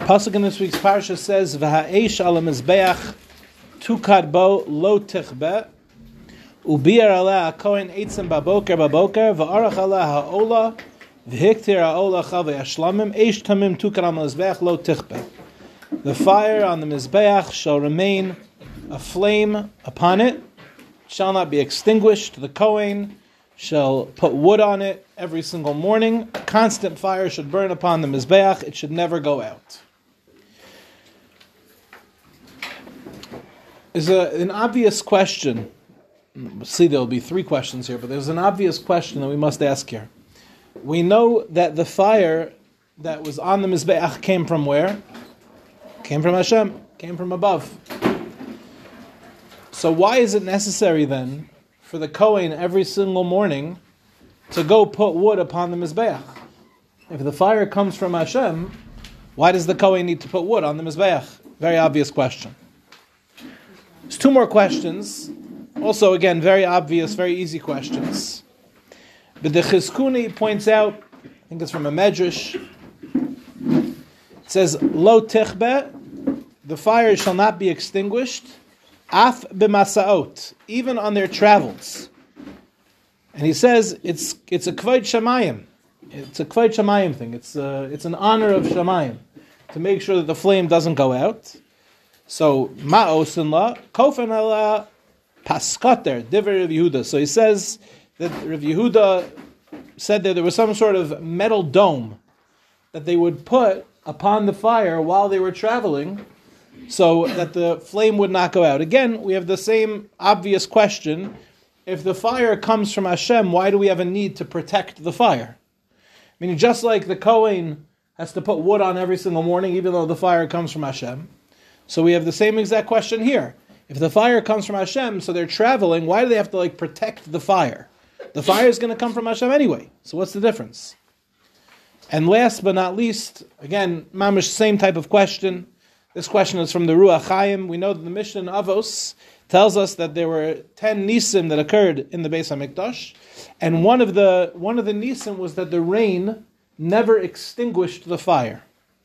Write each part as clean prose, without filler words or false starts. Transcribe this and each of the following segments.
Pasuk in this week's parsha says, "V'ha'esh al mizbeach tukad bo lo tichbe, ubiar aleh hakohen eitzim baboker v'arach aleh ha'ola v'hiktir ha'ola chavei hashlamim eish tamim tukad al mizbeach lo tichbe." The fire on the mizbeach shall remain a flame upon it, shall not be extinguished. The kohen shall put wood on it every single morning. A constant fire should burn upon the mizbeach. It should never go out. There's an obvious question. See, there will be three questions here, but there's an obvious question that we must ask here. We know that the fire that was on the mizbeach came from where? Came from Hashem. Came from above. So why is it necessary then for the kohen every single morning to go put wood upon the mizbeach? If the fire comes from Hashem, why does the kohen need to put wood on the mizbeach? Very obvious question. There's two more questions. Also, again, very obvious, very easy questions. But the Chizkuni points out, I think it's from a medrash, it says, Lo tichbe, the fire shall not be extinguished, af b'masaot, even on their travels. And he says it's a kvod shamayim. It's a kvod shamayim thing. It's an honor of shamayim to make sure that the flame doesn't go out. So ma'osin la kofen ala paskater divrei Rav Yehuda. So he says that Rav Yehuda said that there was some sort of metal dome that they would put upon the fire while they were traveling, so that the flame would not go out. Again, we have the same obvious question. If the fire comes from Hashem, why do we have a need to protect the fire? I mean, just like the kohen has to put wood on every single morning, even though the fire comes from Hashem. So we have the same exact question here. If the fire comes from Hashem, so they're traveling, why do they have to protect the fire? The fire is going to come from Hashem anyway. So what's the difference? And last but not least, again, mamish, same type of question. This question is from the Ruach Chaim. We know that the Mishnah in Avos tells us that there were 10 nisim that occurred in the Beis HaMikdash, and one of the nisim was that the rain never extinguished the fire.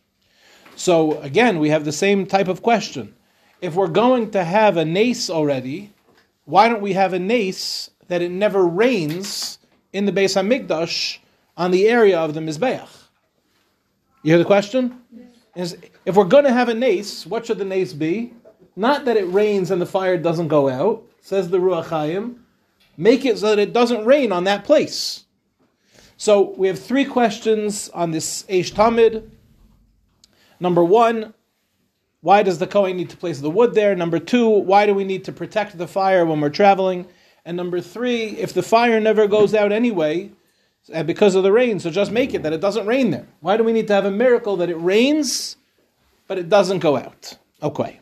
So again, we have the same type of question. If we're going to have a nace already, why don't we have a nace that it never rains in the Beis HaMikdash on the area of the Mizbeach? You hear the question? Yes. If we're going to have a nace, what should the nace be? Not that it rains and the fire doesn't go out, says the Ruach Chaim. Make it so that it doesn't rain on that place. So we have three questions on this Eish Tamid. Number one, why does the kohen need to place the wood there? Number two, why do we need to protect the fire when we're traveling? And number three, if the fire never goes out anyway, because of the rain, so just make it that it doesn't rain there. Why do we need to have a miracle that it rains, but it doesn't go out? Okay.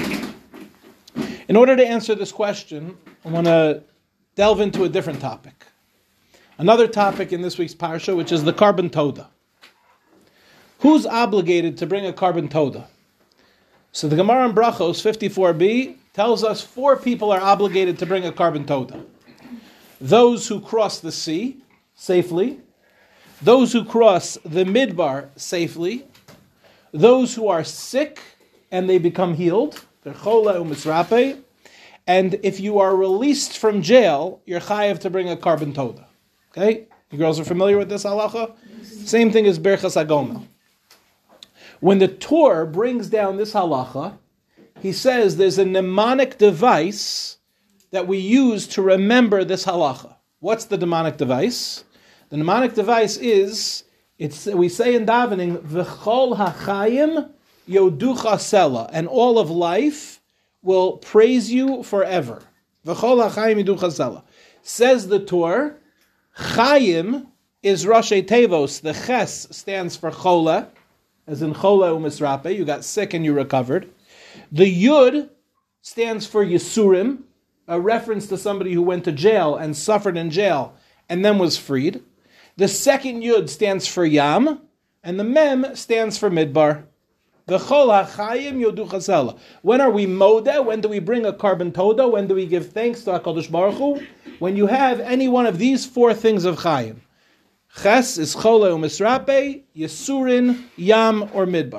In order to answer this question, I want to delve into a different topic. Another topic in this week's parsha, which is the carbon toda. Who's obligated to bring a carbon toda? So the Gemara in Brachos 54b tells us 4 people are obligated to bring a carbon toda. Those who cross the sea safely, those who cross the midbar safely, those who are sick and they become healed, and if you are released from jail, you're chayav to bring a carbon toda. Okay? You girls are familiar with this halacha? Same thing as Berchas Agomel. When the Torah brings down this halacha, he says there's a mnemonic device that we use to remember this halacha. What's the mnemonic device? The mnemonic device is, we say in davening, V'chol hachayim yoducha sela, and all of life will praise you forever. V'chol hachayim yoducha sela. Says the Torah, Chayim is Rashi Tevos. The Ches stands for Chola, as in Chola u'misrape, you got sick and you recovered. The Yud stands for Yisurim, a reference to somebody who went to jail and suffered in jail and then was freed. The second Yud stands for Yam, and the Mem stands for Midbar. V'chol hachayim yoducha sela. When are we moda? When do we bring a carbon toda? When do we give thanks to HaKadosh Baruch Hu? When you have any one of these 4 things of Chayim. Ches is Chola u'misrape, Yisurin, Yam, or Midbar.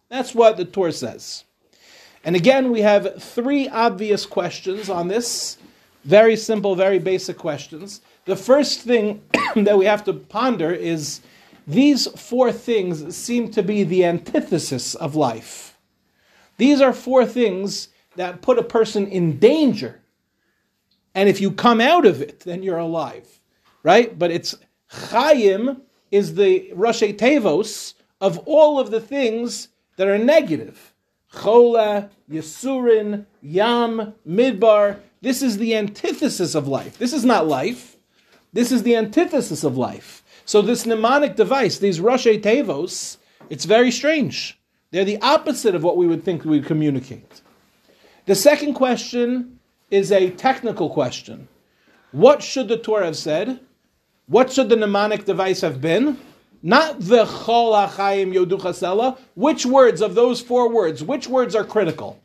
That's what the Torah says. And again, we have three obvious questions on this. Very simple, very basic questions. The first thing that we have to ponder is these four things seem to be the antithesis of life. These are four things that put a person in danger. And if you come out of it, then you're alive. Right? But it's Chaim is the Rashi Tevos of all of the things that are negative. Chola, Yesurin, Yam, Midbar. This is the antithesis of life. This is not life. This is the antithesis of life. So this mnemonic device, these Rashi Tevos, it's very strange. They're the opposite of what we would think we'd communicate. The second question is a technical question. What should the Torah have said? What should the mnemonic device have been? Not the Chol HaChaim Yoducha Sela. Which words of those four words, which words are critical?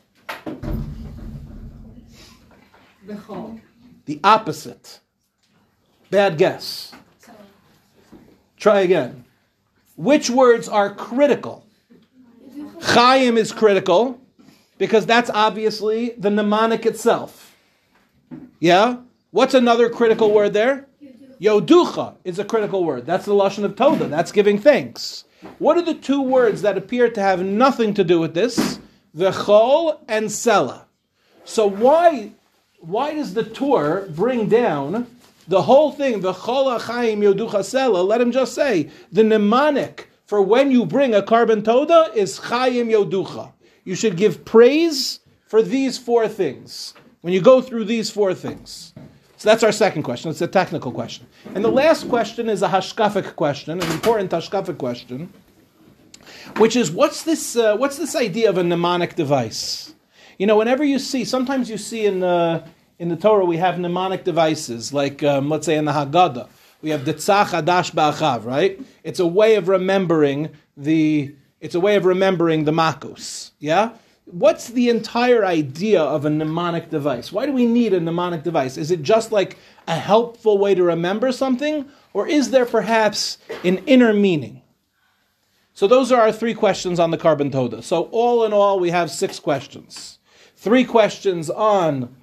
The Chol. The opposite. Bad guess. Try again. Which words are critical? Chaim is critical because that's obviously the mnemonic itself. Yeah? What's another critical word there? Yoducha is a critical word. That's the lashon of Toda. That's giving thanks. What are the two words that appear to have nothing to do with this? V'chol and Sela. So why does the Torah bring down the whole thing? V'chol HaChaim Yoducha Sela. Let him just say the mnemonic for when you bring a carbon Toda is Chaim Yoducha. You should give praise for these four things. When you go through these four things. So that's our second question. It's a technical question. And the last question is a hashkafic question, an important hashkafic question, which is what's this idea of a mnemonic device? You know, whenever you see, sometimes you see in the Torah we have mnemonic devices, like let's say in the Haggadah, we have Ditzach Adash Ba'achav, right? It's a way of remembering the Makos, yeah? What's the entire idea of a mnemonic device? Why do we need a mnemonic device? Is it just like a helpful way to remember something? Or is there perhaps an inner meaning? So those are our three questions on the carbon Toda. So all in all, we have 6 questions. 3 questions on what?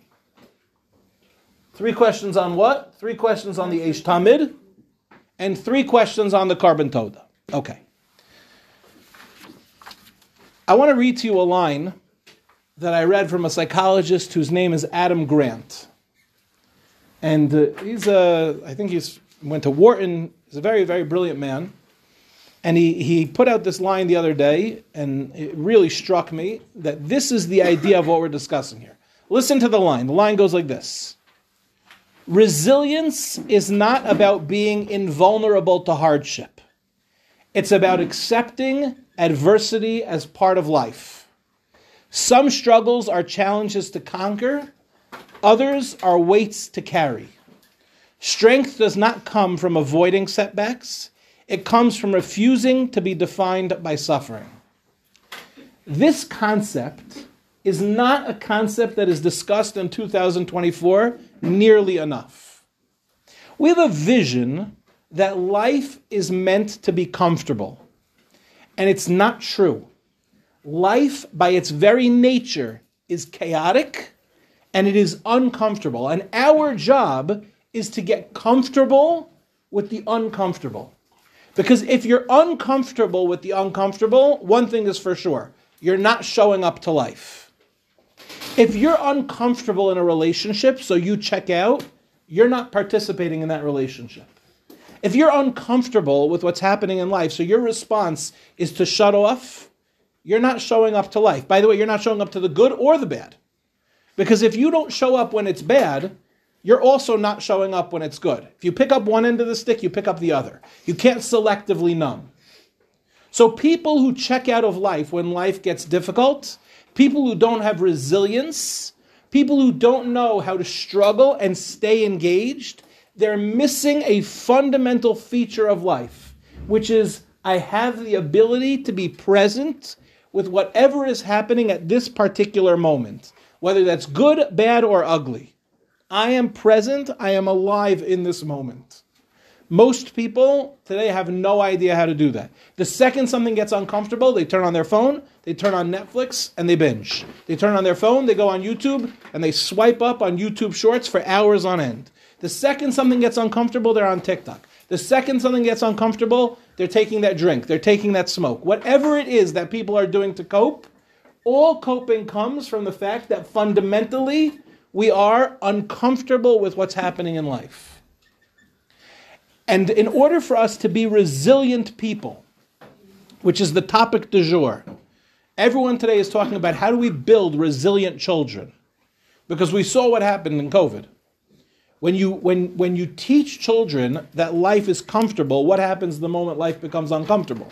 3 questions on the Eish Tamid, and 3 questions on the carbon Toda. Okay. I want to read to you a line that I read from a psychologist whose name is Adam Grant. And I think he's went to Wharton. He's a very, very brilliant man. And he put out this line the other day, and it really struck me that this is the idea of what we're discussing here. Listen to the line. The line goes like this. Resilience is not about being invulnerable to hardship. It's about accepting adversity as part of life. Some struggles are challenges to conquer, others are weights to carry. Strength does not come from avoiding setbacks, it comes from refusing to be defined by suffering. This concept is not a concept that is discussed in 2024 nearly enough. We have a vision that life is meant to be comfortable. And it's not true. Life, by its very nature, is chaotic and it is uncomfortable. And our job is to get comfortable with the uncomfortable. Because if you're uncomfortable with the uncomfortable, one thing is for sure, you're not showing up to life. If you're uncomfortable in a relationship, so you check out, you're not participating in that relationship. If you're uncomfortable with what's happening in life, so your response is to shut off, you're not showing up to life. By the way, you're not showing up to the good or the bad. Because if you don't show up when it's bad, you're also not showing up when it's good. If you pick up one end of the stick, you pick up the other. You can't selectively numb. So people who check out of life when life gets difficult, people who don't have resilience, people who don't know how to struggle and stay engaged, they're missing a fundamental feature of life, which is I have the ability to be present with whatever is happening at this particular moment, whether that's good, bad, or ugly. I am present, I am alive in this moment. Most people today have no idea how to do that. The second something gets uncomfortable, they turn on their phone, they turn on Netflix, and they binge. They turn on their phone, they go on YouTube, and they swipe up on YouTube Shorts for hours on end. The second something gets uncomfortable, they're on TikTok. The second something gets uncomfortable, they're taking that drink, they're taking that smoke. Whatever it is that people are doing to cope, all coping comes from the fact that fundamentally we are uncomfortable with what's happening in life. And in order for us to be resilient people, which is the topic du jour, everyone today is talking about how do we build resilient children? Because we saw what happened in COVID. When you teach children that life is comfortable, what happens the moment life becomes uncomfortable?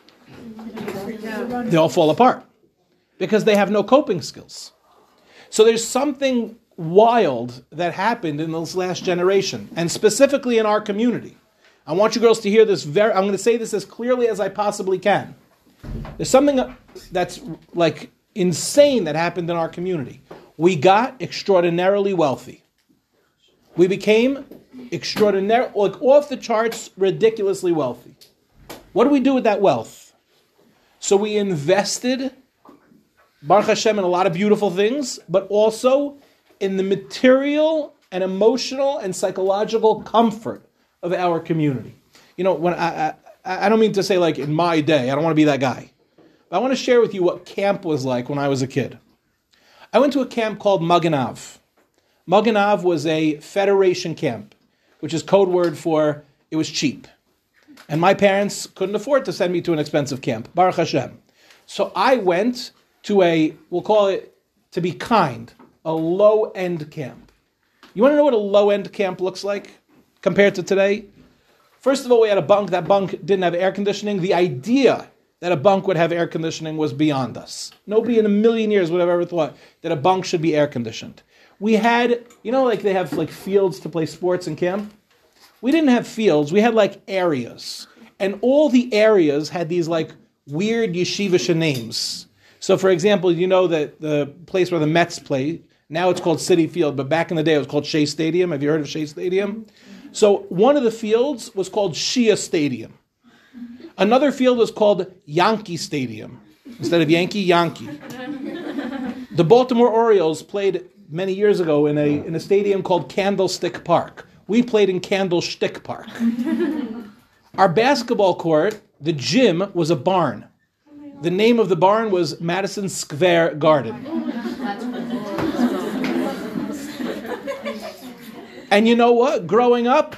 They all fall apart because they have no coping skills. So there's something wild that happened in this last generation, and specifically in our community. I want you girls to hear this I'm going to say this as clearly as I possibly can. There's something that's like insane that happened in our community. We got extraordinarily wealthy. We became extraordinary, like off the charts, ridiculously wealthy. What do we do with that wealth? So we invested, Baruch Hashem, in a lot of beautiful things, but also in the material and emotional and psychological comfort of our community. You know, when I don't mean to say like in my day, I don't want to be that guy. But I want to share with you what camp was like when I was a kid. I went to a camp called Magen Av. Magen Av was a federation camp, which is code word for it was cheap. And my parents couldn't afford to send me to an expensive camp, Baruch Hashem. So I went to we'll call it, to be kind, a low-end camp. You want to know what a low-end camp looks like compared to today? First of all, we had a bunk. That bunk didn't have air conditioning. The idea that a bunk would have air conditioning was beyond us. Nobody in a million years would have ever thought that a bunk should be air conditioned. We had, like they have like fields to play sports in camp. We didn't have fields. We had like areas. And all the areas had these like weird yeshivish names. So for example, you know that the place where the Mets play, now it's called Citi Field, but back in the day it was called Shea Stadium. Have you heard of Shea Stadium? So one of the fields was called Shia Stadium. Another field was called Yankee Stadium. Instead of Yankee. The Baltimore Orioles played many years ago in a stadium called Candlestick Park. We played in Candlestick Park. Our basketball court, the gym, was a barn. The name of the barn was Madison Square Garden. And you know what? Growing up,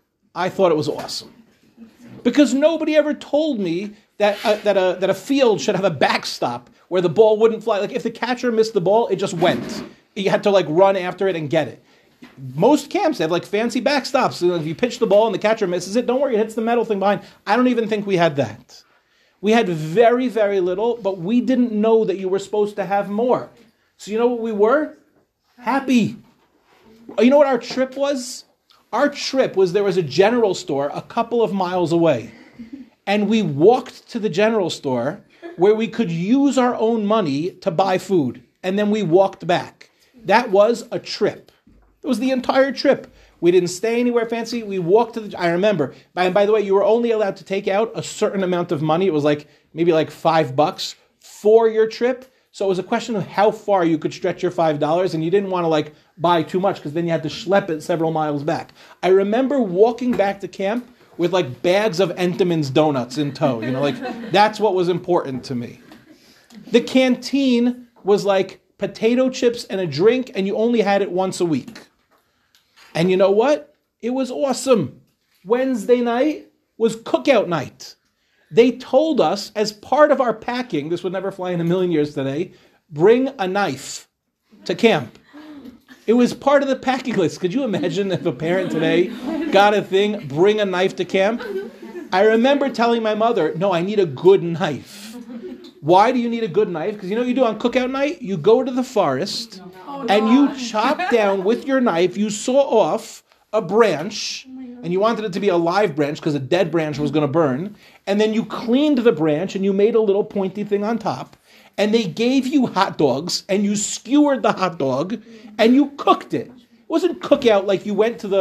I thought it was awesome. Because nobody ever told me that a field should have a backstop where the ball wouldn't fly. Like if the catcher missed the ball, it just went. You had to like run after it and get it. Most camps have like fancy backstops. So if you pitch the ball and the catcher misses it, don't worry, it hits the metal thing behind. I don't even think we had that. We had very, very little, but we didn't know that you were supposed to have more. So you know what we were? Happy. You know what our trip was? Our trip was there was a general store a couple of miles away. And we walked to the general store where we could use our own money to buy food. And then we walked back. That was a trip. It was the entire trip. We didn't stay anywhere fancy. We walked to I remember. By the way, you were only allowed to take out a certain amount of money. It was like maybe like $5 for your trip. So it was a question of how far you could stretch your $5, and you didn't want to like buy too much because then you had to schlep it several miles back. I remember walking back to camp with like bags of Entenmann's donuts in tow. Like that's what was important to me. The canteen was like potato chips and a drink, and you only had it once a week. And you know what? It was awesome. Wednesday night was cookout night. They told us, as part of our packing, this would never fly in a million years today, bring a knife to camp. It was part of the packing list. Could you imagine if a parent today got a thing, bring a knife to camp? I remember telling my mother, no, I need a good knife. Why do you need a good knife? Because you know what you do on cookout night? You go to the forest and you chop down with your knife, you saw off a branch, and you wanted it to be a live branch because a dead branch was going to burn, and then you cleaned the branch and you made a little pointy thing on top, and they gave you hot dogs, and you skewered the hot dog, and you cooked it. It wasn't cookout like you went to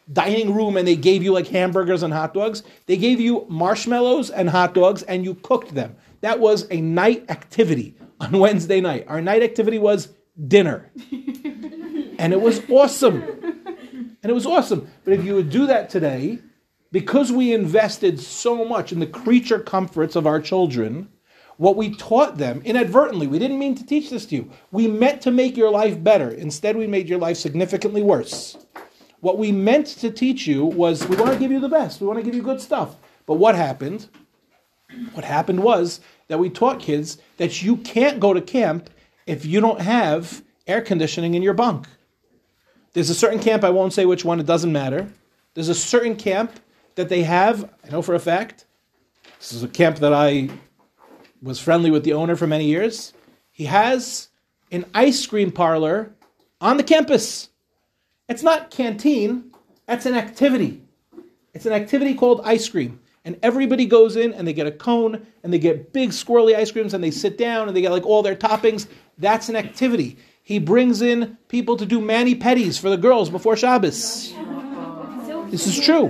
dining room and they gave you like hamburgers and hot dogs. They gave you marshmallows and hot dogs and you cooked them. That was a night activity on Wednesday night. Our night activity was dinner. And it was awesome. But if you would do that today, because we invested so much in the creature comforts of our children, what we taught them inadvertently, we didn't mean to teach this to you. We meant to make your life better. Instead, we made your life significantly worse. What we meant to teach you was, we want to give you the best. We want to give you good stuff. But what happened? What happened was that we taught kids that you can't go to camp if you don't have air conditioning in your bunk. There's a certain camp, I won't say which one, it doesn't matter. There's a certain camp that they have, I know for a fact, this is a camp that I was friendly with the owner for many years. He has an ice cream parlor on the campus. It's not canteen, that's an activity. It's an activity called ice cream. And everybody goes in and they get a cone and they get big swirly ice creams and they sit down and they get like all their toppings. That's an activity. He brings in people to do mani-pedis for the girls before Shabbos. This is true.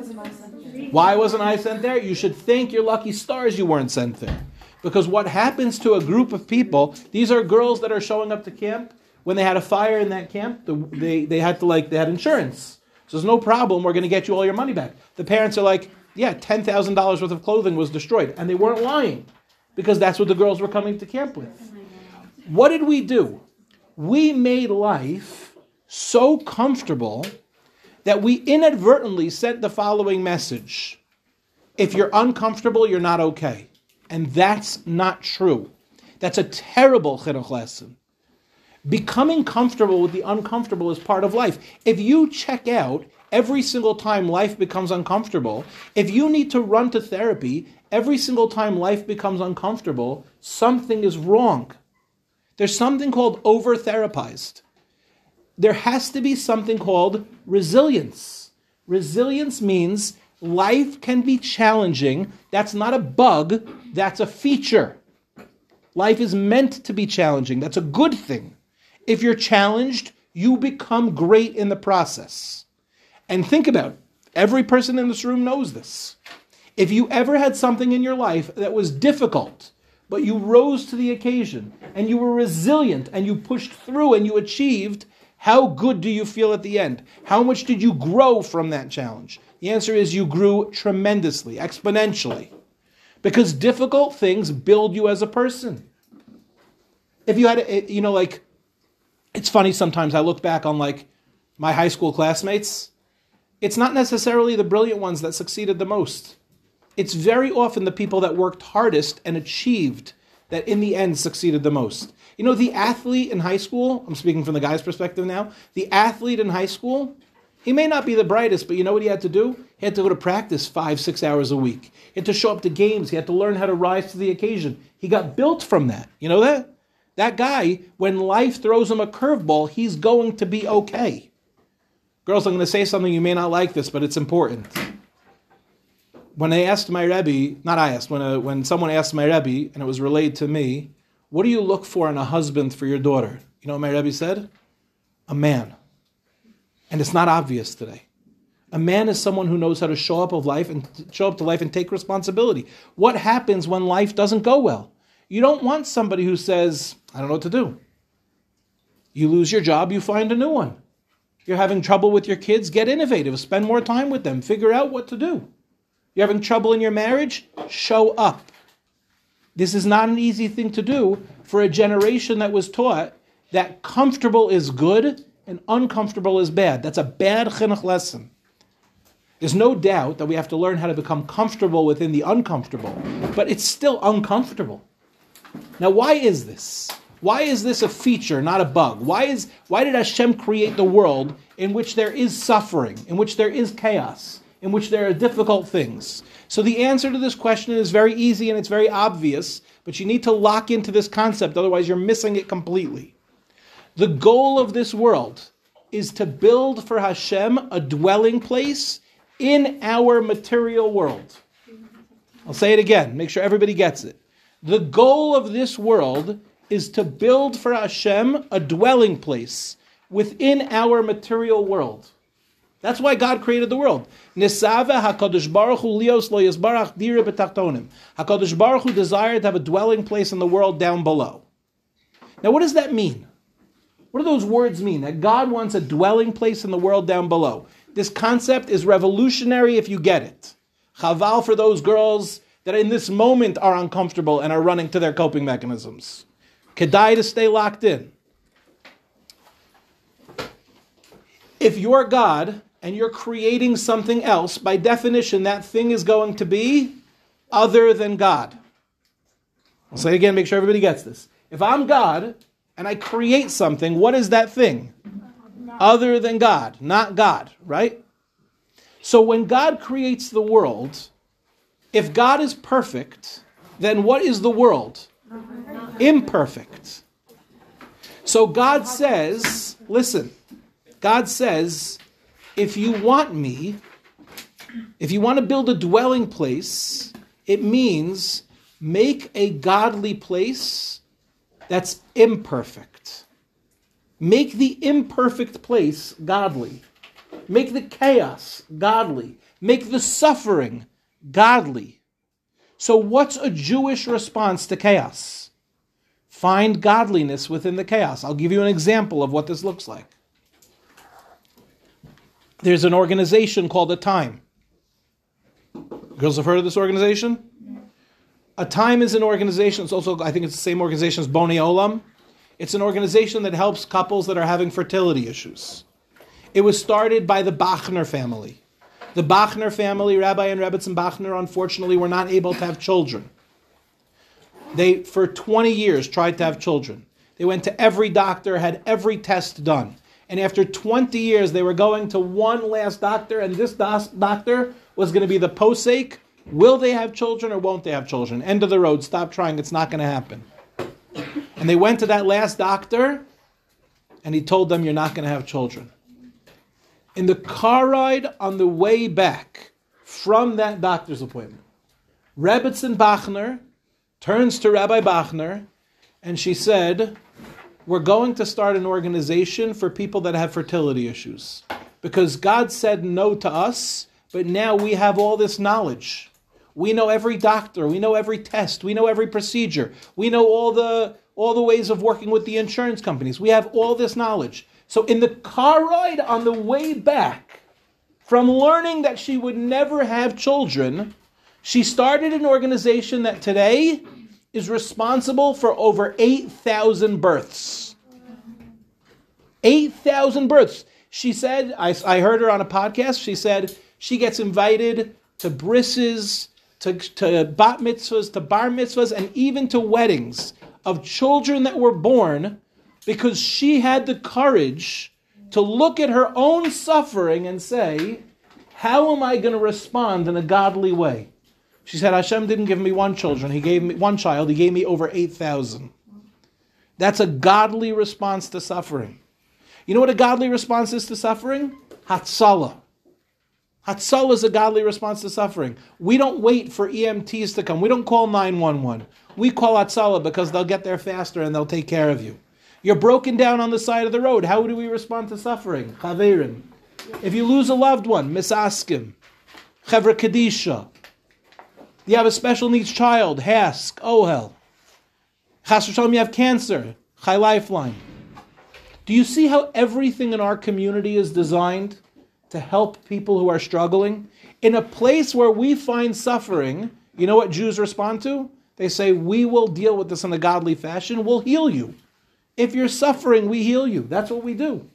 Why wasn't I sent there? You should thank your lucky stars you weren't sent there. Because what happens to a group of people, these are girls that are showing up to camp. When they had a fire in that camp, they had insurance. So there's no problem, we're going to get you all your money back. The parents are like, yeah, $10,000 worth of clothing was destroyed. And they weren't lying, because that's what the girls were coming to camp with. What did we do? We made life so comfortable that we inadvertently sent the following message. If you're uncomfortable, you're not okay. And that's not true. That's a terrible chinuch lesson. Becoming comfortable with the uncomfortable is part of life. If you check out every single time life becomes uncomfortable, if you need to run to therapy every single time life becomes uncomfortable, something is wrong. There's something called over-therapized. There has to be something called resilience. Resilience means life can be challenging. That's not a bug, that's a feature. Life is meant to be challenging. That's a good thing. If you're challenged, you become great in the process. And think about it. Every person in this room knows this. If you ever had something in your life that was difficult, but you rose to the occasion, and you were resilient, and you pushed through, and you achieved, how good do you feel at the end? How much did you grow from that challenge? The answer is you grew tremendously, exponentially. Because difficult things build you as a person. If you had, it's funny sometimes I look back on my high school classmates. It's not necessarily the brilliant ones that succeeded the most. It's very often the people that worked hardest and achieved that in the end succeeded the most. The athlete in high school, I'm speaking from the guy's perspective now, the athlete in high school, he may not be the brightest, but you know what he had to do? He had to go to practice 5-6 hours a week. He had to show up to games. He had to learn how to rise to the occasion. He got built from that. You know that? That guy, when life throws him a curveball, he's going to be okay. Girls, I'm going to say something, you may not like this, but it's important. When I asked my Rebbe, when someone asked my Rebbe, and it was relayed to me, what do you look for in a husband for your daughter? You know what my Rebbe said? A man. And it's not obvious today. A man is someone who knows how to show up to life and take responsibility. What happens when life doesn't go well? You don't want somebody who says, I don't know what to do. You lose your job, you find a new one. You're having trouble with your kids, get innovative. Spend more time with them. Figure out what to do. You're having trouble in your marriage? Show up. This is not an easy thing to do for a generation that was taught that comfortable is good and uncomfortable is bad. That's a bad chinuch lesson. There's no doubt that we have to learn how to become comfortable within the uncomfortable, but it's still uncomfortable. Now, why is this? Why is this a feature, not a bug? Why did Hashem create the world in which there is suffering, in which there is chaos, in which there are difficult things? So the answer to this question is very easy and it's very obvious, but you need to lock into this concept, otherwise you're missing it completely. The goal of this world is to build for Hashem a dwelling place in our material world. I'll say it again, make sure everybody gets it. The goal of this world is to build for Hashem a dwelling place within our material world. That's why God created the world. Nisave HaKadosh Baruch Hu lios lo yisbarach dira b'tachtonim. HaKadosh Baruch Hu desired to have a dwelling place in the world down below. Now what does that mean? What do those words mean? That God wants a dwelling place in the world down below. This concept is revolutionary if you get it. Chaval for those girls that in this moment are uncomfortable and are running to their coping mechanisms. Kedai to stay locked in. If you're God and you're creating something else, by definition, that thing is going to be other than God. I'll say it again, make sure everybody gets this. If I'm God and I create something, what is that thing? Other than God, not God, right? So when God creates the world, if God is perfect, then what is the world? Imperfect. So God says, listen, God says, if you want me, if you want to build a dwelling place, it means make a godly place that's imperfect. Make the imperfect place godly. Make the chaos godly. Make the suffering godly. So what's a Jewish response to chaos? Find godliness within the chaos. I'll give you an example of what this looks like. There's an organization called A Time. Girls have heard of this organization? A Time is an organization, it's also, I think it's the same organization as Bonei Olam. It's an organization that helps couples that are having fertility issues. It was started by the Bachner family. The Bachner family, Rabbi and Rebbetzin Bachner, unfortunately were not able to have children. They, for 20 years, tried to have children. They went to every doctor, had every test done. And after 20 years, they were going to one last doctor, and this doctor was going to be the posek. Will they have children or won't they have children? End of the road. Stop trying. It's not going to happen. And they went to that last doctor, and he told them, you're not going to have children. In the car ride on the way back from that doctor's appointment, Rebbetzin Bachner turns to Rabbi Bachner, and she said, we're going to start an organization for people that have fertility issues. Because God said no to us, but now we have all this knowledge. We know every doctor, we know every test, we know every procedure, we know all the ways of working with the insurance companies. We have all this knowledge. So in the car ride on the way back, from learning that she would never have children, she started an organization that today is responsible for over 8,000 births. 8,000 births. She said, I heard her on a podcast, she said she gets invited to brises, to bat mitzvahs, to bar mitzvahs, and even to weddings of children that were born because she had the courage to look at her own suffering and say, how am I going to respond in a godly way? She said, Hashem didn't give me one child, He gave me over 8,000. That's a godly response to suffering. You know what a godly response is to suffering? Hatzalah. Hatzalah is a godly response to suffering. We don't wait for EMTs to come. We don't call 911. We call Hatzalah because they'll get there faster and they'll take care of you. You're broken down on the side of the road. How do we respond to suffering? Chaverim. If you lose a loved one, misaskim. Chevra Kadisha. You have a special needs child, Hask, Ohel. Chas v'shalom, you have cancer, Chai Lifeline. Do you see how everything in our community is designed to help people who are struggling? In a place where we find suffering, you know what Jews respond to? They say, we will deal with this in a godly fashion, we'll heal you. If you're suffering, we heal you. That's what we do.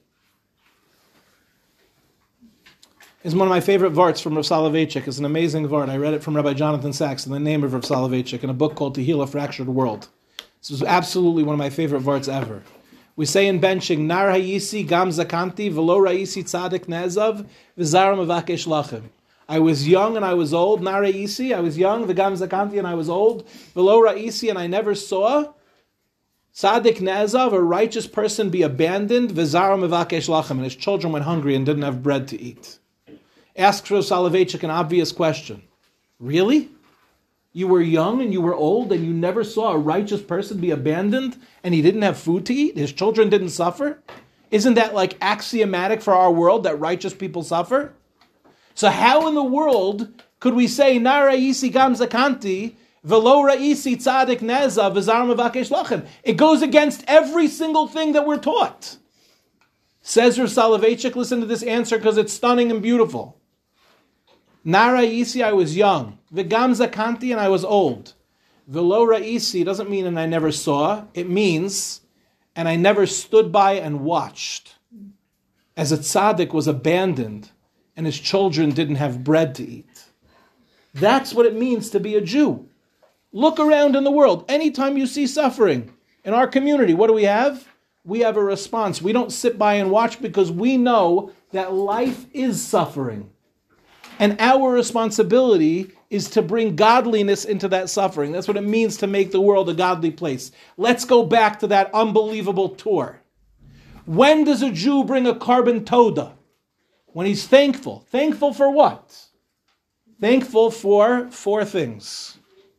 Is one of my favorite varts from Rav Soloveitchik. It's an amazing vart. I read it from Rabbi Jonathan Sachs in the name of Rav Soloveitchik in a book called To Heal a Fractured World. This is absolutely one of my favorite varts ever. We say in benching, Nar hayisi gam zakanti v'lo ra'isi tzadik nezav v'zara mevakesh lachem. I was young and I was old. Nar hayisi, I was young, v'gam zakanti, and I was old. V'lo ra'isi, and I never saw Tzadik Nezav, a righteous person, be abandoned. V'zara mevakesh lachem, and his children went hungry and didn't have bread to eat. Asks Rav Soloveitchik an obvious question. Really? You were young and you were old and you never saw a righteous person be abandoned and he didn't have food to eat? His children didn't suffer? Isn't that like axiomatic for our world that righteous people suffer? So how in the world could we say, Na ra'isi gam zakanti, velo ra'isi tzadik neza, v'zar mevakesh lachem? It goes against every single thing that we're taught. Says Rav Soloveitchik, listen to this answer because it's stunning and beautiful. Na ra'isi, I was young. V'gam zakanti, and I was old. Velo ra'isi doesn't mean and I never saw. It means, and I never stood by and watched as a tzaddik was abandoned and his children didn't have bread to eat. That's what it means to be a Jew. Look around in the world. Anytime you see suffering in our community, what do we have? We have a response. We don't sit by and watch because we know that life is suffering. And our responsibility is to bring godliness into that suffering. That's what it means to make the world a godly place. Let's go back to that unbelievable tour. When does a Jew bring a carbon toda? When he's thankful. Thankful for what? Thankful for 4 things.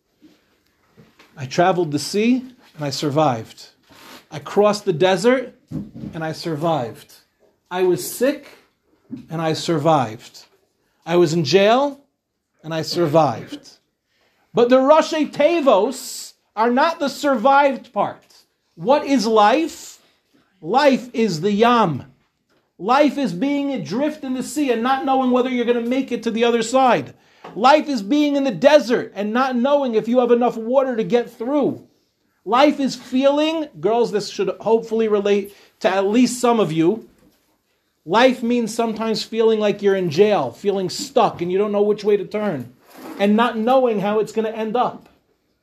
I traveled the sea and I survived. I crossed the desert and I survived. I was sick and I survived. I was in jail and I survived. But the Rashi Tevos are not the survived part. What is life? Life is the Yam. Life is being adrift in the sea and not knowing whether you're going to make it to the other side. Life is being in the desert and not knowing if you have enough water to get through. Life is feeling, girls, this should hopefully relate to at least some of you. Life means sometimes feeling like you're in jail, feeling stuck and you don't know which way to turn, and not knowing how it's going to end up.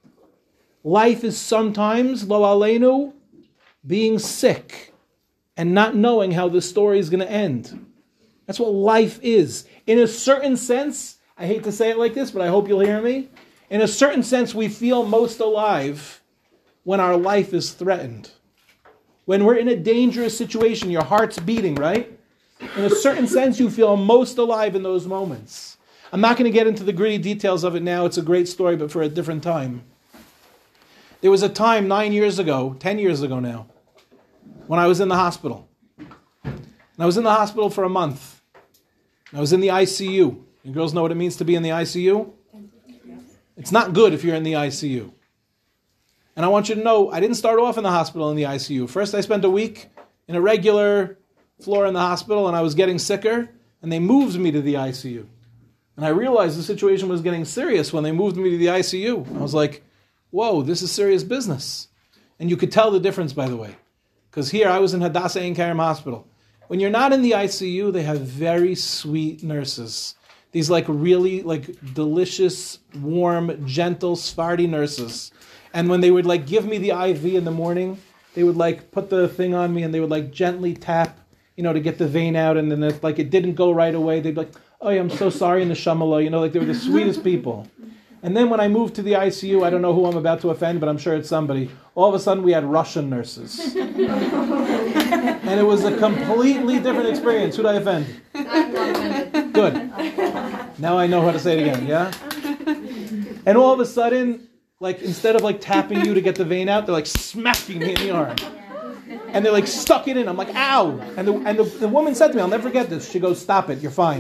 Life is sometimes, lo aleinu, being sick and not knowing how the story is going to end. That's what life is. In a certain sense, I hate to say it like this, but I hope you'll hear me. In a certain sense, we feel most alive when our life is threatened. When we're in a dangerous situation, your heart's beating, right? In a certain sense, you feel most alive in those moments. I'm not going to get into the gritty details of it now. It's a great story, but for a different time. There was a time 9 years ago, 10 years ago now, when I was in the hospital. And I was in the hospital for a month. I was in the ICU. You girls know what it means to be in the ICU? It's not good if you're in the ICU. And I want you to know, I didn't start off in the hospital in the ICU. First, I spent a week in a regular floor in the hospital, and I was getting sicker, and they moved me to the ICU. And I realized the situation was getting serious when they moved me to the ICU. I was like, whoa, this is serious business. And you could tell the difference, by the way. Because here, I was in Hadassah Ein Kerem Hospital. When you're not in the ICU, they have very sweet nurses. These really delicious, warm, gentle, Sephardi nurses. And when they would give me the IV in the morning, they would put the thing on me and they would gently tap, to get the vein out. And then if it didn't go right away, they'd be like, oh yeah, I'm so sorry, in the Shamallah. They were the sweetest people. And then when I moved to the ICU, I don't know who I'm about to offend, but I'm sure it's somebody. All of a sudden we had Russian nurses. And it was a completely different experience. Who'd I offend? Good. Now I know how to say it again, yeah? And all of a sudden, instead of tapping you to get the vein out, they're smacking me in the arm. And they're stuck it in. I'm like, ow! And the woman said to me, I'll never forget this. She goes, stop it, you're fine.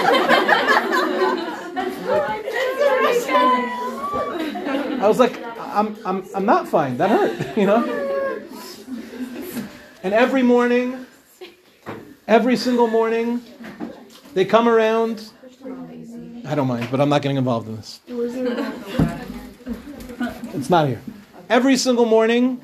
I was like, I'm not fine. That hurt, And every single morning, they come around. I don't mind, but I'm not getting involved in this. It's not here. Every single morning,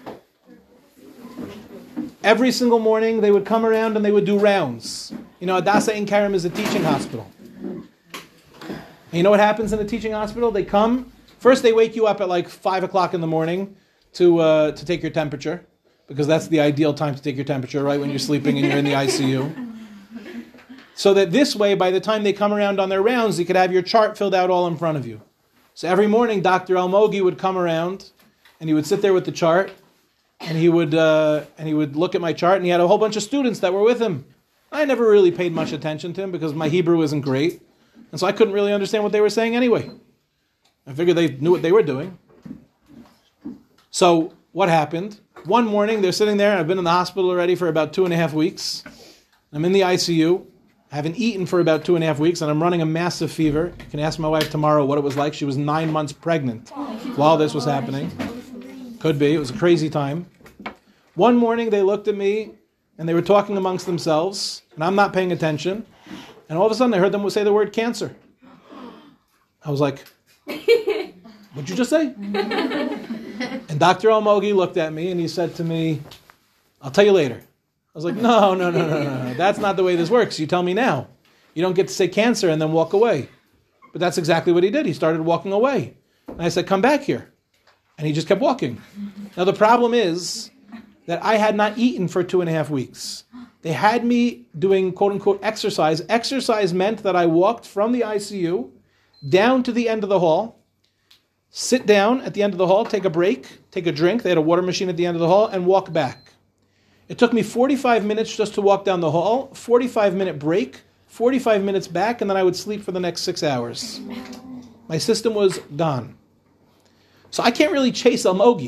they would come around and they would do rounds. Hadassah Ein Kerem is a teaching hospital. And you know what happens in a teaching hospital? They come. First, they wake you up at 5 o'clock in the morning to take your temperature, because that's the ideal time to take your temperature, right, when you're sleeping and you're in the ICU. So that this way, by the time they come around on their rounds, you could have your chart filled out all in front of you. So every morning, Dr. Almogi would come around, and he would sit there with the chart, and he would look at my chart, and he had a whole bunch of students that were with him. I never really paid much attention to him because my Hebrew isn't great, and so I couldn't really understand what they were saying anyway. I figured they knew what they were doing. So what happened? One morning, they're sitting there, and I've been in the hospital already for about 2.5 weeks. I'm in the ICU. I haven't eaten for about 2.5 weeks, and I'm running a massive fever. You can ask my wife tomorrow what it was like. She was 9 months pregnant while this was happening. Could be. It was a crazy time. One morning, they looked at me, and they were talking amongst themselves, and I'm not paying attention. And all of a sudden, I heard them say the word cancer. I was like, what'd you just say? And Dr. Almogi looked at me, and he said to me, I'll tell you later. I was like, no. That's not the way this works. You tell me now. You don't get to say cancer and then walk away. But that's exactly what he did. He started walking away. And I said, come back here. And he just kept walking. Now, the problem is that I had not eaten for 2.5 weeks. They had me doing, quote-unquote, exercise. Exercise meant that I walked from the ICU down to the end of the hall, sit down at the end of the hall, take a break, take a drink. They had a water machine at the end of the hall, and walk back. It took me 45 minutes just to walk down the hall, 45-minute break, 45 minutes back, and then I would sleep for the next 6 hours. My system was gone. So I can't really chase Almogi.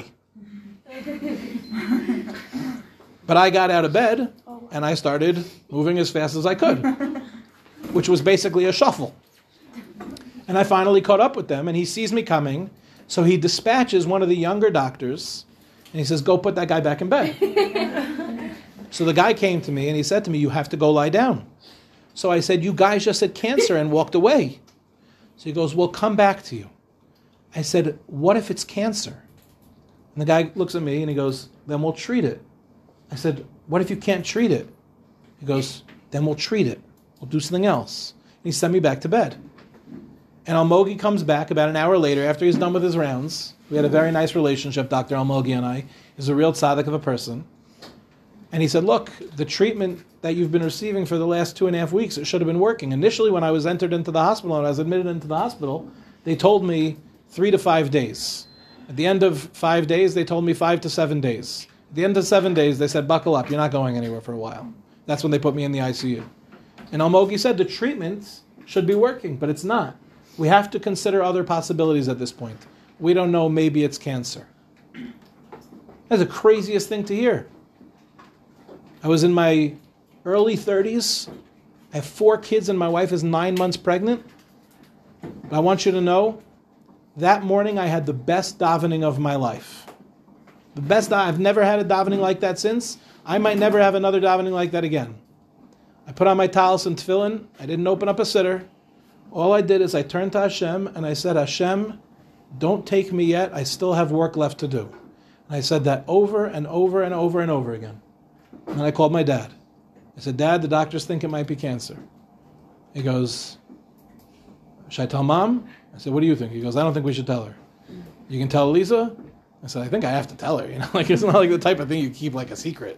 But I got out of bed, and I started moving as fast as I could, which was basically a shuffle. And I finally caught up with them, and he sees me coming, so he dispatches one of the younger doctors, and he says, go put that guy back in bed. So the guy came to me, and he said to me, you have to go lie down. So I said, you guys just said cancer and walked away. So he goes, we'll come back to you. I said, what if it's cancer? And the guy looks at me, and he goes, then we'll treat it. I said, what if you can't treat it? He goes, then we'll treat it. We'll do something else. And he sent me back to bed. And Almogi comes back about an hour later after he's done with his rounds. We had a very nice relationship, Dr. Almogi and I. He's a real tzaddik of a person. And he said, look, the treatment that you've been receiving for the last 2.5 weeks, it should have been working. Initially, when I was entered into the hospital and I was admitted into the hospital, they told me 3 to 5 days. At the end of 5 days, they told me 5 to 7 days. At the end of 7 days, they said, buckle up, you're not going anywhere for a while. That's when they put me in the ICU. And Almogi said the treatment should be working, but it's not. We have to consider other possibilities at this point. We don't know, maybe it's cancer. That's the craziest thing to hear. I was in my early 30s. I have 4 kids and my wife is 9 months pregnant. But I want you to know, that morning I had the best davening of my life. The best, I've never had a davening like that since. I might never have another davening like that again. I put on my talis and tefillin. I didn't open up a siddur. All I did is I turned to Hashem and I said, Hashem, don't take me yet. I still have work left to do. And I said that over and over and over and over again. And I called my dad. I said, Dad, the doctors think it might be cancer. He goes, should I tell Mom? I said, what do you think? He goes, I don't think we should tell her. You can tell Lisa? I said, I think I have to tell her. Like it's not like the type of thing you keep like a secret.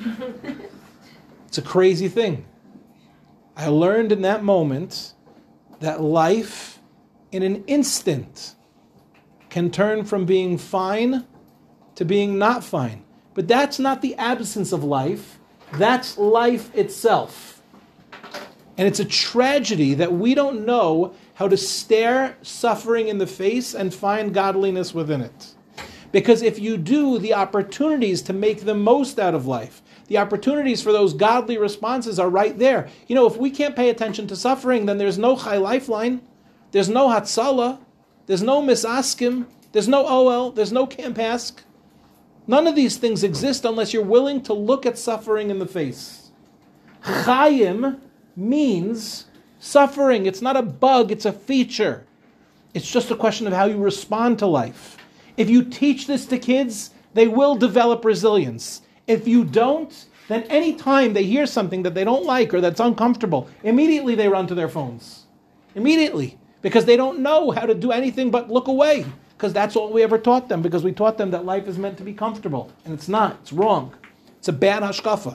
It's a crazy thing. I learned in that moment that life, in an instant, can turn from being fine to being not fine. But that's not the absence of life. That's life itself. And it's a tragedy that we don't know how to stare suffering in the face and find godliness within it. Because if you do, the opportunities to make the most out of life, the opportunities for those godly responses are right there. If we can't pay attention to suffering, then there's no Chai Lifeline, there's no Hatzalah, there's no Misaskim, there's no OL, there's no Camp Ask. None of these things exist unless you're willing to look at suffering in the face. Chaim means suffering. It's not a bug, it's a feature. It's just a question of how you respond to life. If you teach this to kids, they will develop resilience. If you don't, then any time they hear something that they don't like or that's uncomfortable, immediately they run to their phones. Immediately. Because they don't know how to do anything but look away. Because that's all we ever taught them. Because we taught them that life is meant to be comfortable. And it's not. It's wrong. It's a bad hashkafa.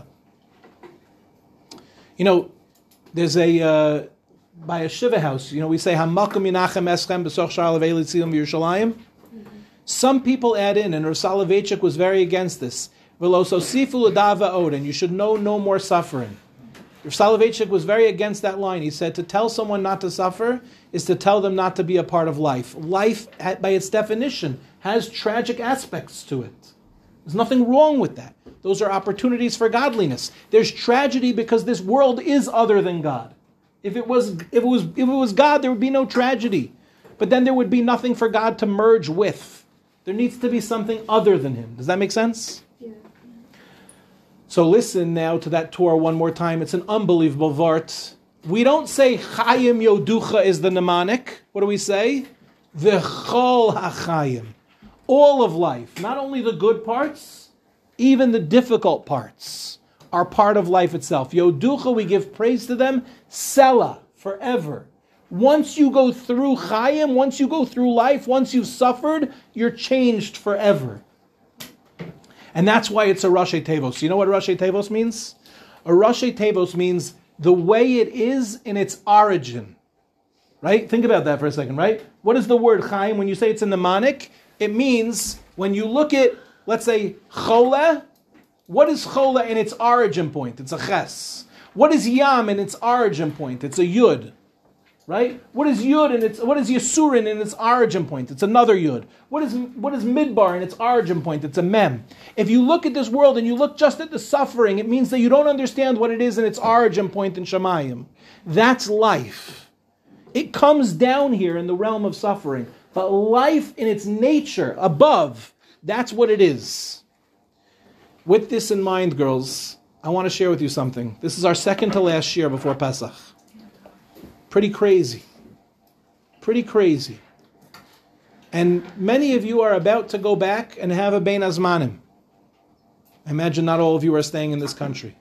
There's by a shiva house, we say, Hamakom Yinachem Eschem B'soch Sha'ar Levei Tzion B'Yerushalayim. Some people add in, and Rav Soloveitchik was very against this, V'lo sosifu l'dava od, and you should know no more suffering. Rav Soloveitchik was very against that line. He said to tell someone not to suffer is to tell them not to be a part of life. Life, by its definition, has tragic aspects to it. There's nothing wrong with that. Those are opportunities for godliness. There's tragedy because this world is other than God. If it was God, there would be no tragedy. But then there would be nothing for God to merge with. There needs to be something other than Him. Does that make sense? Yeah. So listen now to that Torah one more time. It's an unbelievable vart. We don't say Chayim Yoducha is the mnemonic. What do we say? V'chol hachayim. All of life, not only the good parts, even the difficult parts are part of life itself. Yoducha, we give praise to them. Sela, forever. Once you go through Chayim, once you go through life, once you've suffered, you're changed forever. And that's why it's a Rashi Tevos. You know what Rashi Tevos means? A Rashi Tevos means the way it is in its origin. Right? Think about that for a second, right? What is the word Chaim? When you say it's a mnemonic, it means when you look at, let's say, Chola, what is Chola in its origin point? It's a Ches. What is Yam in its origin point? It's a Yud. Right? What is Yud and what is Yisurin in its origin point? It's another Yud. What is Midbar in its origin point? It's a Mem. If you look at this world and you look just at the suffering, it means that you don't understand what it is in its origin point in Shemayim. That's life. It comes down here in the realm of suffering. But life in its nature, above, that's what it is. With this in mind, girls, I want to share with you something. This is our second to last year before Pesach. Pretty crazy. Pretty crazy. And many of you are about to go back and have a Bein Hazmanim. I imagine not all of you are staying in this country.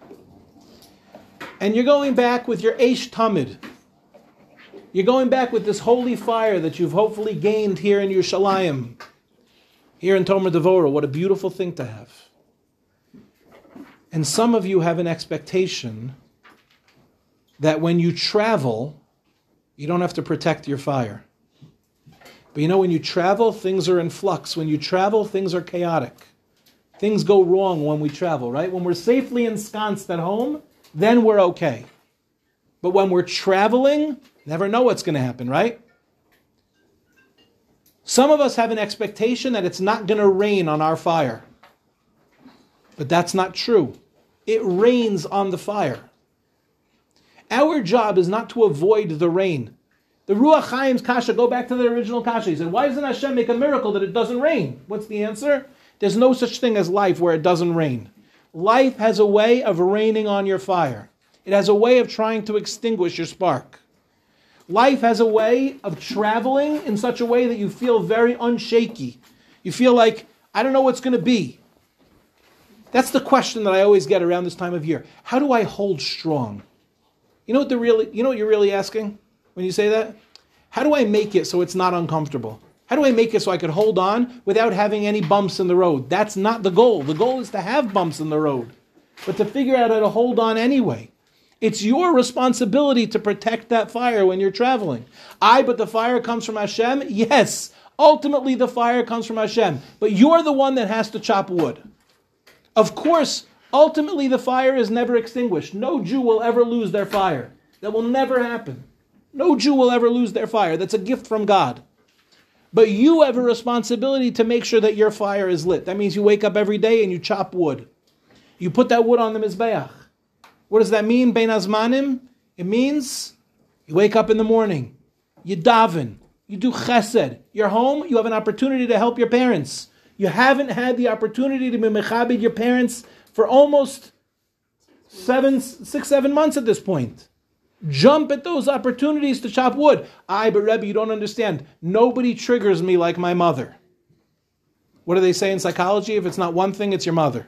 And you're going back with your Eish Tamid. You're going back with this holy fire that you've hopefully gained here in Yerushalayim, here in Tomer Devorah. What a beautiful thing to have. And some of you have an expectation that when you travel, you don't have to protect your fire. But you know, when you travel, things are in flux. When you travel, things are chaotic. Things go wrong when we travel, right? When we're safely ensconced at home, then we're okay. But when we're traveling, never know what's going to happen, right? Some of us have an expectation that it's not going to rain on our fire. But that's not true. It rains on the fire. Our job is not to avoid the rain. The Ruach Chaim's Kasha, go back to the original Kasha. He said, why doesn't Hashem make a miracle that it doesn't rain? What's the answer? There's no such thing as life where it doesn't rain. Life has a way of raining on your fire. It has a way of trying to extinguish your spark. Life has a way of traveling in such a way that you feel very unshaky. You feel like, I don't know what's going to be. That's the question that I always get around this time of year. How do I hold strong? You know what you're really asking when you say that? How do I make it so it's not uncomfortable? How do I make it so I could hold on without having any bumps in the road? That's not the goal. The goal is to have bumps in the road, but to figure out how to hold on anyway. It's your responsibility to protect that fire when you're traveling. But the fire comes from Hashem? Yes, ultimately the fire comes from Hashem, but you're the one that has to chop wood. Of course, ultimately the fire is never extinguished. No Jew will ever lose their fire. That will never happen. No Jew will ever lose their fire. That's a gift from God. But you have a responsibility to make sure that your fire is lit. That means you wake up every day and you chop wood. You put that wood on the Mizbeach. What does that mean, Bein Hazmanim? It means you wake up in the morning, you daven, you do chesed. You're home, you have an opportunity to help your parents. You haven't had the opportunity to be mechabed your parents for almost 6-7 months at this point. Jump at those opportunities to chop wood. But Rebbe, you don't understand. Nobody triggers me like my mother. What do they say in psychology? If it's not one thing, it's your mother.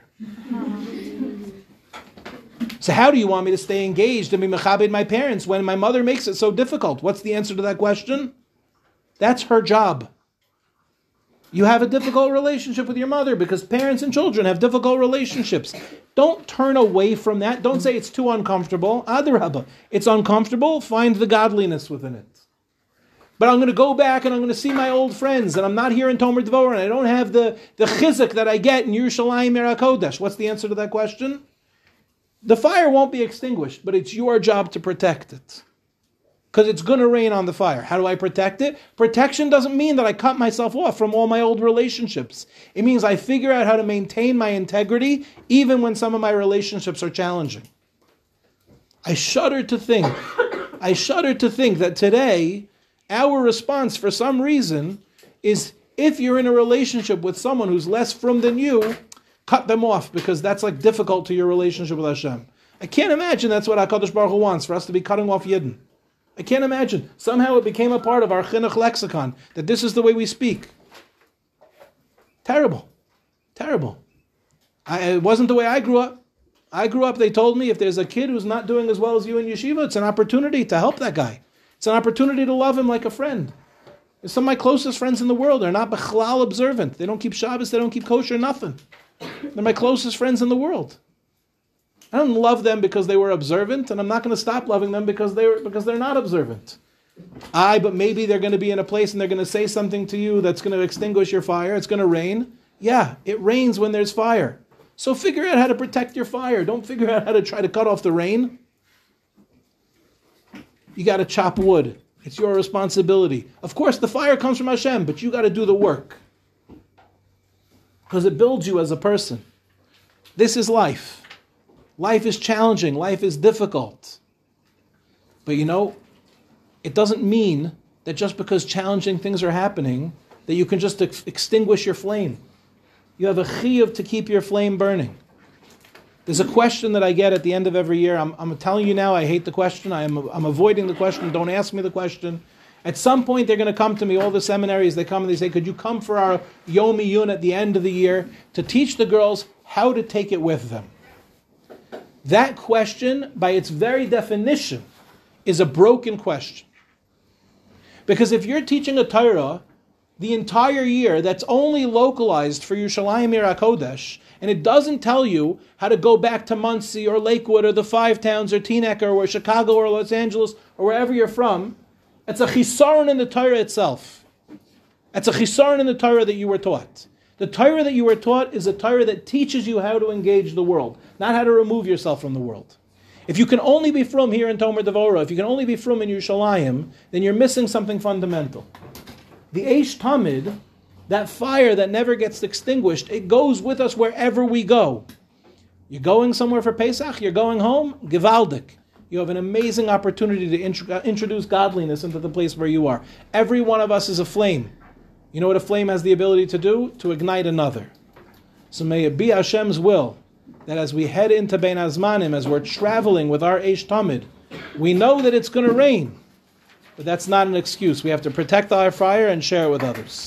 So how do you want me to stay engaged and be mechabed my parents when my mother makes it so difficult? What's the answer to that question? That's her job. You have a difficult relationship with your mother because parents and children have difficult relationships. Don't turn away from that. Don't say it's too uncomfortable. Adarabba. It's uncomfortable. Find the godliness within it. But I'm going to go back and I'm going to see my old friends and I'm not here in Tomer Devorah and I don't have the chizuk that I get in Yerushalayim Eretz Kodesh. What's the answer to that question? The fire won't be extinguished, but it's your job to protect it. because it's going to rain on the fire. How do I protect it? Protection doesn't mean that I cut myself off from all my old relationships. It means I figure out how to maintain my integrity even when some of my relationships are challenging. I shudder to think that today, our response for some reason is, if you're in a relationship with someone who's less frum than you, cut them off, because that's like difficult to your relationship with Hashem. I can't imagine that's what HaKadosh Baruch Hu wants, for us to be cutting off Yidden. I can't imagine. Somehow it became a part of our chinuch lexicon, that this is the way we speak. Terrible. Terrible. It wasn't the way I grew up. They told me, if there's a kid who's not doing as well as you in yeshiva, it's an opportunity to help that guy. It's an opportunity to love him like a friend. Some of my closest friends in the world are not bechlal observant. They don't keep Shabbos, they don't keep kosher, nothing. They're my closest friends in the world. I don't love them because they were observant, and I'm not going to stop loving them because they're not observant. But maybe they're going to be in a place and they're going to say something to you that's going to extinguish your fire. It's going to rain. Yeah, it rains when there's fire. So figure out how to protect your fire. Don't figure out how to try to cut off the rain. You got to chop wood. It's your responsibility. Of course, the fire comes from Hashem, but you got to do the work, because it builds you as a person. This is life. Life is challenging. Life is difficult. But it doesn't mean that just because challenging things are happening, that you can just extinguish your flame. You have a chiyuv to keep your flame burning. There's a question that I get at the end of every year. I'm telling you now, I hate the question. I'm avoiding the question. Don't ask me the question. At some point, they're going to come to me, all the seminaries, they come and they say, could you come for our Yom Iyun at the end of the year to teach the girls how to take it with them? That question, by its very definition, is a broken question. Because if you're teaching a Torah the entire year that's only localized for Yerushalayim Ir HaKodesh, and it doesn't tell you how to go back to Muncie or Lakewood or the Five Towns or Teaneck or Chicago or Los Angeles or wherever you're from, it's a chisaron in the Torah itself. It's a chisaron in the Torah that you were taught. The Torah that you were taught is a Torah that teaches you how to engage the world, not how to remove yourself from the world. If you can only be frum here in Tomer Devorah, if you can only be frum in Yerushalayim, then you're missing something fundamental. The Eish Tamid, that fire that never gets extinguished, it goes with us wherever we go. You're going somewhere for Pesach, you're going home, Givaldik. You have an amazing opportunity to introduce godliness into the place where you are. Every one of us is a flame. You know what a flame has the ability to do? To ignite another. So may it be Hashem's will that as we head into Bein Hazmanim, as we're traveling with our Eish Tamid, we know that it's going to rain. But that's not an excuse. We have to protect our fire and share it with others.